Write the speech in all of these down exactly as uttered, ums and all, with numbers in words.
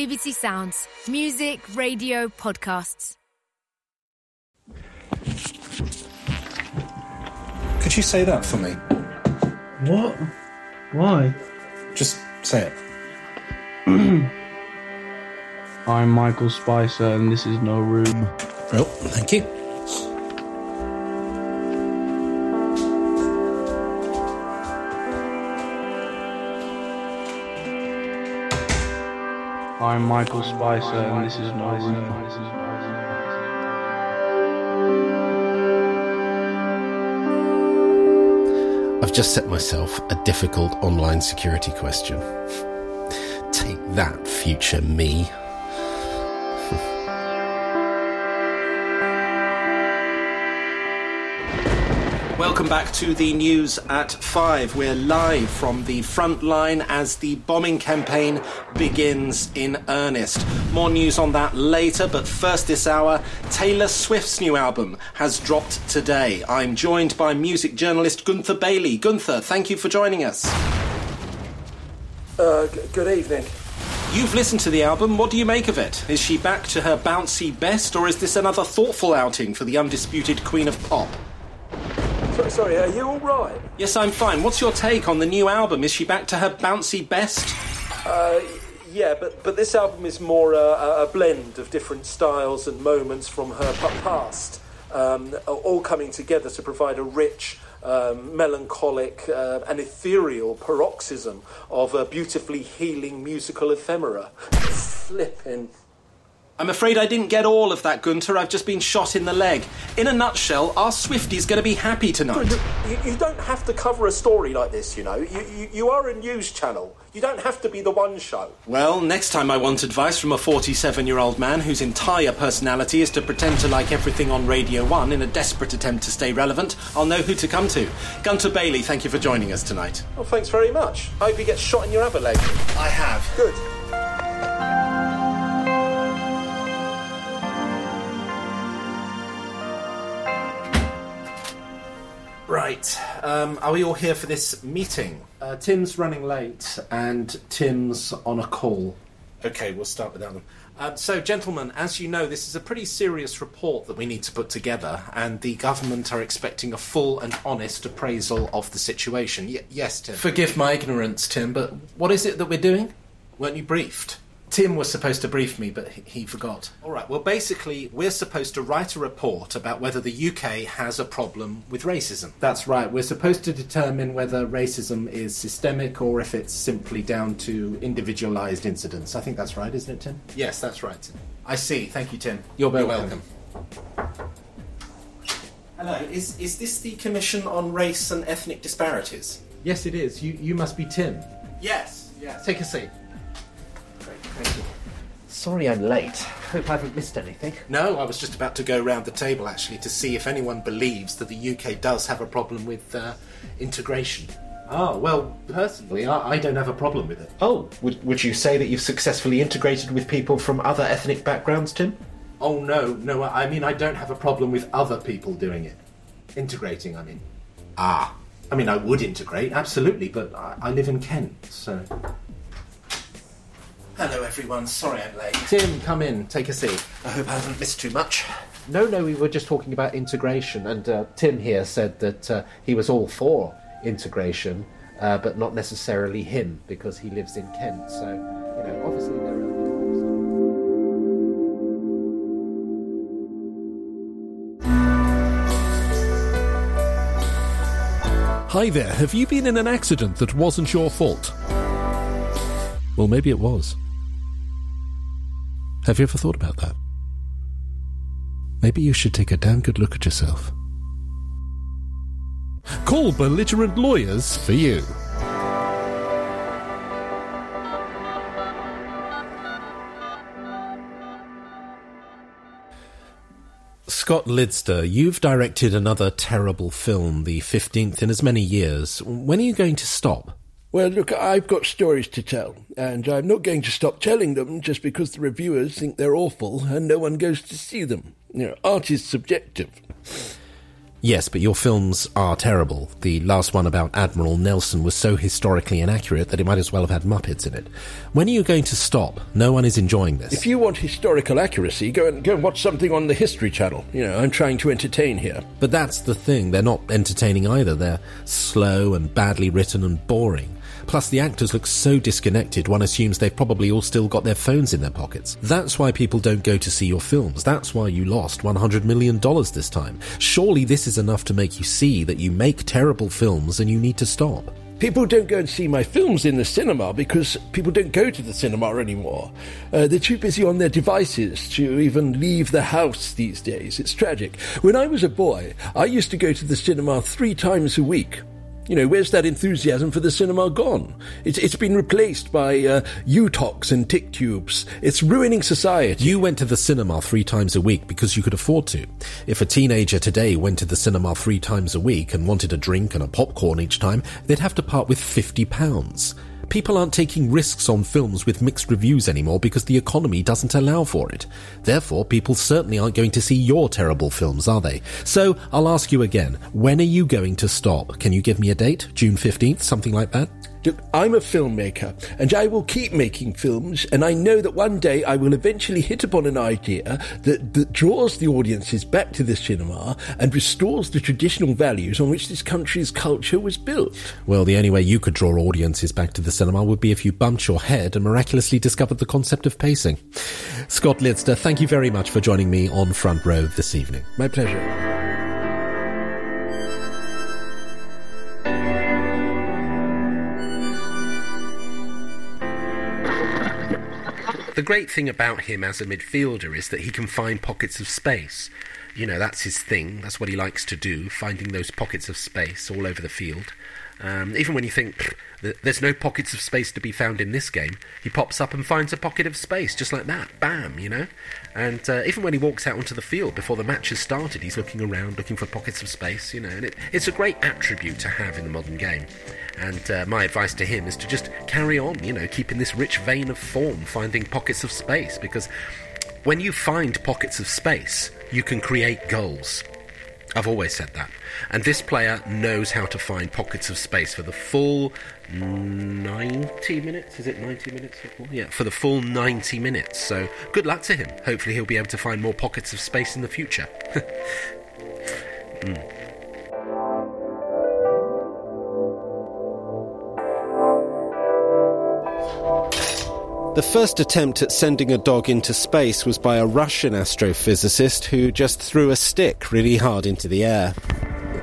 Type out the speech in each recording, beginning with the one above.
B B C Sounds. Music, radio, podcasts. Could you say that for me? What? Why? Just say it. I'm Michael Spicer and this is No Room. Oh, thank you. I'm Michael Spicer and this is No Room. I've just set myself a difficult online security question. Take that, future me. Welcome back to the news at five. We're live from the front line as the bombing campaign begins in earnest. More news on that later, but first this hour, Taylor Swift's new album has dropped today. I'm joined by music journalist Gunther Bailey. Gunther, thank you for joining us. Uh, g- good evening. You've listened to the album. What do you make of it? Is she back to her bouncy best, or is this another thoughtful outing for the undisputed queen of pop? So, sorry, are you all right? Yes, I'm fine. What's your take on the new album? Is she back to her bouncy best? Uh, yeah, but but this album is more uh, a blend of different styles and moments from her past, um, all coming together to provide a rich, um, melancholic uh, and ethereal paroxysm of a beautifully healing musical ephemera. Flipping. I'm afraid I didn't get all of that, Gunther. I've just been shot in the leg. In a nutshell, are Swifties going to be happy tonight? You, you don't have to cover a story like this, you know. You, you, you are a news channel. You don't have to be the one show. Well, next time I want advice from a forty-seven-year-old man whose entire personality is to pretend to like everything on Radio one in a desperate attempt to stay relevant, I'll know who to come to. Gunther Bailey, thank you for joining us tonight. Well, thanks very much. I hope you get shot in your other leg. I have. Good. Right, um, are we all here for this meeting? Uh, Tim's running late and Tim's on a call. Okay, we'll start without them. Uh, so, gentlemen, as you know, this is a pretty serious report that we need to put together, and the government are expecting a full and honest appraisal of the situation. Y- yes, Tim? Forgive my ignorance, Tim, but what is it that we're doing? Weren't you briefed? Tim was supposed to brief me, but he, he forgot. All right, well, basically, we're supposed to write a report about whether the U K has a problem with racism. That's right. We're supposed to determine whether racism is systemic or if it's simply down to individualised incidents. I think that's right, isn't it, Tim? Yes, that's right, Tim. I see. Thank you, Tim. You're very welcome. Hello. Is, is this the Commission on Race and Ethnic Disparities? Yes, it is. You, you must be Tim. Yes, yes. Take a seat. Thank you. Sorry I'm late. Hope I haven't missed anything. No, I was just about to go round the table, actually, to see if anyone believes that the U K does have a problem with uh, integration. Oh, well, personally, I, I don't have a problem with it. Oh, would, would you say that you've successfully integrated with people from other ethnic backgrounds, Tim? Oh, no, no, I mean, I don't have a problem with other people doing it. Integrating, I mean. Ah. I mean, I would integrate, absolutely, but I, I live in Kent, so... Hello, everyone. Sorry I'm late. Tim, come in. Take a seat. I hope I haven't missed too much. No, no, we were just talking about integration, and uh, Tim here said that uh, he was all for integration, uh, but not necessarily him, because he lives in Kent, so, you know, obviously there are... Hi there, have you been in an accident that wasn't your fault? Well, maybe it was. Have you ever thought about that? Maybe you should take a damn good look at yourself. Call Belligerent Lawyers for you. Scott Lidster, you've directed another terrible film, the fifteenth in as many years. When are you going to stop? Well, look, I've got stories to tell, and I'm not going to stop telling them just because the reviewers think they're awful and no one goes to see them. You know, art is subjective. Yes, but your films are terrible. The last one about Admiral Nelson was so historically inaccurate that it might as well have had Muppets in it. When are you going to stop? No one is enjoying this. If you want historical accuracy, go and go and watch something on the History Channel. You know, I'm trying to entertain here. But that's the thing. They're not entertaining either. They're slow and badly written and boring. Plus, the actors look so disconnected, one assumes they've probably all still got their phones in their pockets. That's why people don't go to see your films. That's why you lost one hundred million dollars this time. Surely this is enough to make you see that you make terrible films and you need to stop. People don't go and see my films in the cinema because people don't go to the cinema anymore. Uh, they're too busy on their devices to even leave the house these days. It's tragic. When I was a boy, I used to go to the cinema three times a week. You know, where's that enthusiasm for the cinema gone? It's, it's been replaced by uh, U-Tox and tick tubes. It's ruining society. You went to the cinema three times a week because you could afford to. If a teenager today went to the cinema three times a week and wanted a drink and a popcorn each time, they'd have to part with fifty pounds. People aren't taking risks on films with mixed reviews anymore because the economy doesn't allow for it. Therefore, people certainly aren't going to see your terrible films, are they? So, I'll ask you again, when are you going to stop? Can you give me a date? June fifteenth, something like that? Look, I'm a filmmaker, and I will keep making films, and I know that one day I will eventually hit upon an idea that, that draws the audiences back to the cinema and restores the traditional values on which this country's culture was built. Well, the only way you could draw audiences back to the cinema would be if you bumped your head and miraculously discovered the concept of pacing. Scott Lidster, thank you very much for joining me on Front Row this evening. My pleasure. The great thing about him as a midfielder is that he can find pockets of space. You know, that's his thing. That's what he likes to do, finding those pockets of space all over the field. Um, even when you think there's no pockets of space to be found in this game, he pops up and finds a pocket of space, just like that. Bam, you know? And uh, even when he walks out onto the field before the match has started, he's looking around, looking for pockets of space, you know? And it, it's a great attribute to have in the modern game. And uh, my advice to him is to just carry on, you know, keeping this rich vein of form, finding pockets of space, because when you find pockets of space, you can create goals. I've always said that. And this player knows how to find pockets of space for the full ninety minutes. Is it ninety minutes? Yeah, for the full ninety minutes. So good luck to him. Hopefully he'll be able to find more pockets of space in the future. mm. The first attempt at sending a dog into space was by a Russian astrophysicist who just threw a stick really hard into the air. So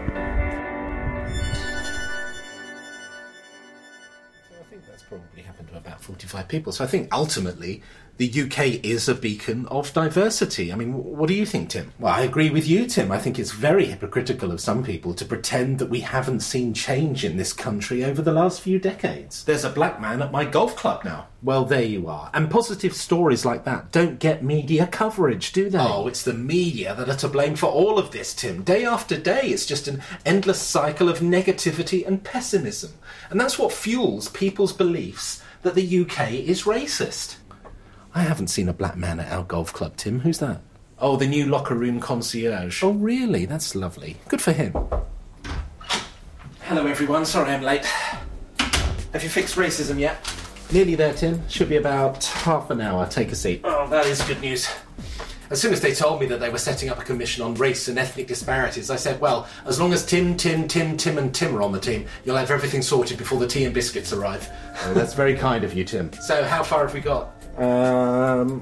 I think that's probably happened to about forty-five people. So I think ultimately the U K is a beacon of diversity. I mean, what do you think, Tim? Well, I agree with you, Tim. I think it's very hypocritical of some people to pretend that we haven't seen change in this country over the last few decades. There's a black man at my golf club now. Well, there you are. And positive stories like that don't get media coverage, do they? Oh, it's the media that are to blame for all of this, Tim. Day after day, it's just an endless cycle of negativity and pessimism. And that's what fuels people's beliefs that the U K is racist. I haven't seen a black man at our golf club, Tim. Who's that? Oh, the new locker room concierge. Oh, really? That's lovely. Good for him. Hello, everyone. Sorry I'm late. Have you fixed racism yet? Nearly there, Tim. Should be about half an hour. Take a seat. Oh, that is good news. As soon as they told me that they were setting up a commission on race and ethnic disparities, I said, well, as long as Tim, Tim, Tim, Tim and Tim are on the team, you'll have everything sorted before the tea and biscuits arrive. Oh, that's very kind of you, Tim. So how far have we got? Um,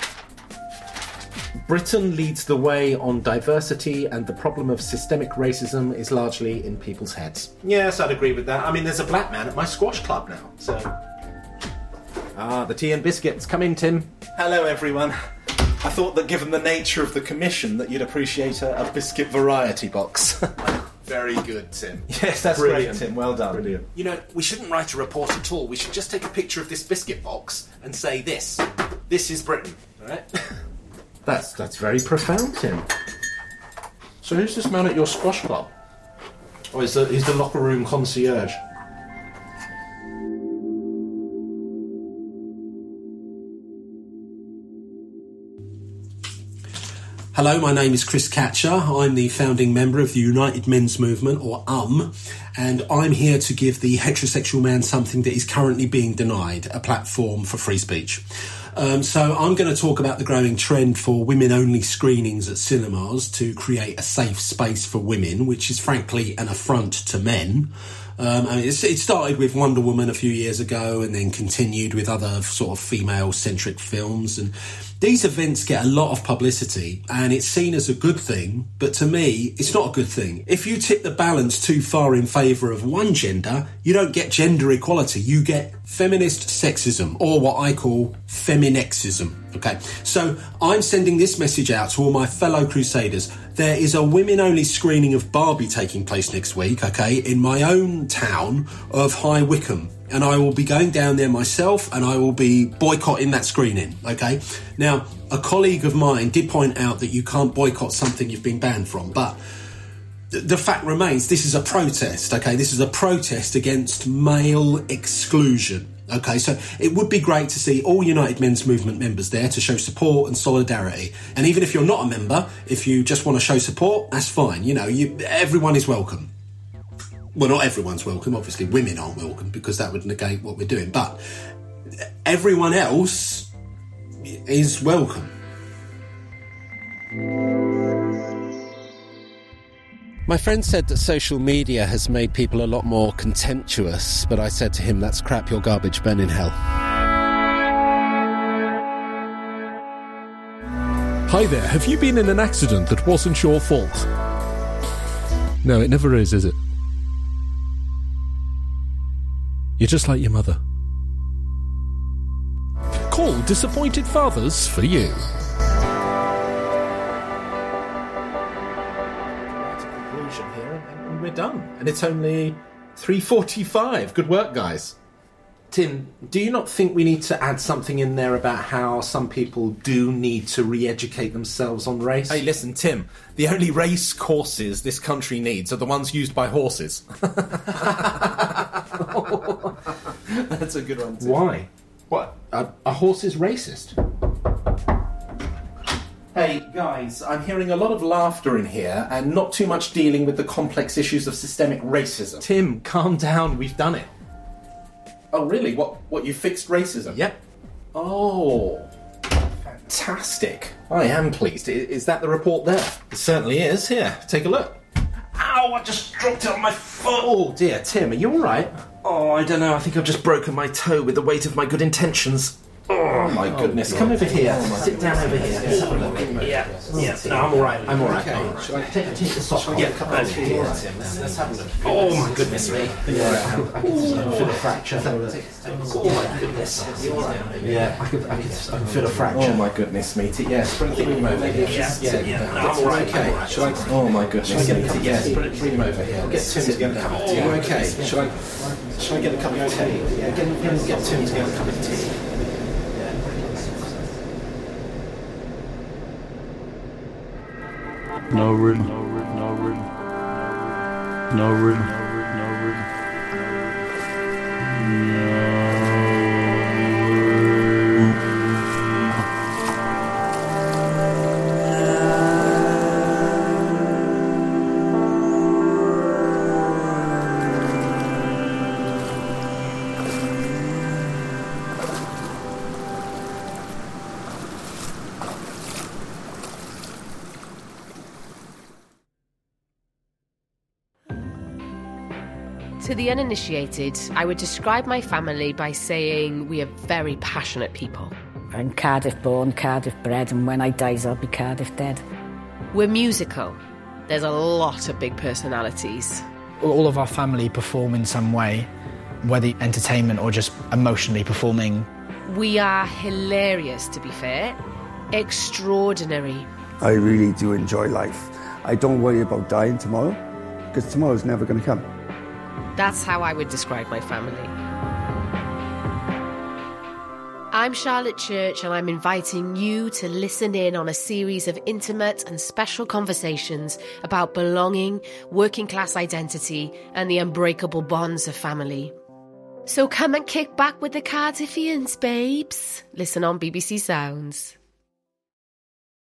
Britain leads the way on diversity, and the problem of systemic racism is largely in people's heads. Yes, I'd agree with that. I mean, there's a black man at my squash club now, so... Ah, the tea and biscuits. Come in, Tim. Hello, everyone. I thought that given the nature of the commission that you'd appreciate a, a biscuit variety box. Very good, Tim. Yes, that's Brilliant. Great, Tim. Well done. Brilliant. You know, we shouldn't write a report at all. We should just take a picture of this biscuit box and say this. This is Britain, all right? That's that's very profound, Tim. So who's this man at your squash club? Oh, he's the, he's the locker room concierge. Hello, my name is Chris Catcher. I'm the founding member of the United Men's Movement, or U M, and I'm here to give the heterosexual man something that is currently being denied, a platform for free speech. Um, so I'm going to talk about the growing trend for women-only screenings at cinemas to create a safe space for women, which is frankly an affront to men. Um, I mean, it's, it started with Wonder Woman a few years ago and then continued with other sort of female-centric films. And these events get a lot of publicity and it's seen as a good thing, but to me, it's not a good thing. If you tip the balance too far in favour of one gender, you don't get gender equality, you get feminist sexism, or what I call feminexism. Okay, so I'm sending this message out to all my fellow crusaders. There is a women-only screening of Barbie taking place next week, okay, in my own town of High Wycombe. And I will be going down there myself and I will be boycotting that screening, okay? Now, a colleague of mine did point out that you can't boycott something you've been banned from, but th- the fact remains this is a protest, okay? This is a protest against male exclusion. Okay, so it would be great to see all United Men's Movement members there to show support and solidarity. And even if you're not a member, if you just want to show support, that's fine. You know, you, everyone is welcome. Well, not everyone's welcome. Obviously, women aren't welcome because that would negate what we're doing. But everyone else is welcome. My friend said that social media has made people a lot more contemptuous, but I said to him, that's crap, you're garbage, burn in hell. Hi there, have you been in an accident that wasn't your fault? No, it never is, is it? You're just like your mother. Call Disappointed Fathers for you. Here and we're done, and it's only three forty-five. Good work, guys. Tim, do you not think we need to add something in there about how some people do need to re-educate themselves on race? Hey, listen, Tim, the only race courses this country needs are the ones used by horses. That's a good one, Tim. Why? What? A, a horse is racist? Hey, guys, I'm hearing a lot of laughter in here and not too much dealing with the complex issues of systemic racism. Tim, calm down, we've done it. Oh, really? What, what you fixed racism? Yep. Oh, fantastic. I am pleased. I- is that the report there? It certainly is. Here, take a look. Ow, I just dropped it on my foot. Oh, dear. Tim, are you all right? Oh, I don't know. I think I've just broken my toe with the weight of my good intentions. Oh my goodness! Oh, Come over here. Oh, Sit down over here. Let's have a look. Yeah, yeah. No, I'm all right. I'm all right. Okay. Shall I take, take the sock off? Yeah, come over here. Let's, let's have a look. Oh my goodness me! Yeah, I can feel a fracture. Oh my goodness! Yeah, I can, I can, I can feel a fracture. Oh my goodness, meaty. Yes, bring him over here. Yeah, yeah. No, I'm all right. Okay. Shall I? Oh my goodness, meaty. Yes, bring him over here. Get Tim to get a cup of tea. Okay. Shall I? Shall I get a cup of tea? Yeah, get get Tim to get a cup of tea. No rhythm, no rhythm, no rhythm, no rhythm, no rhythm, no. To the uninitiated, I would describe my family by saying we are very passionate people. I'm Cardiff born, Cardiff bred, and when I die, I'll be Cardiff dead. We're musical. There's a lot of big personalities. All of our family perform in some way, whether entertainment or just emotionally performing. We are hilarious, to be fair. Extraordinary. I really do enjoy life. I don't worry about dying tomorrow, because tomorrow's never going to come. That's how I would describe my family. I'm Charlotte Church, and I'm inviting you to listen in on a series of intimate and special conversations about belonging, working class identity, and the unbreakable bonds of family. So come and kick back with the Cardiffians, babes. Listen on B B C Sounds.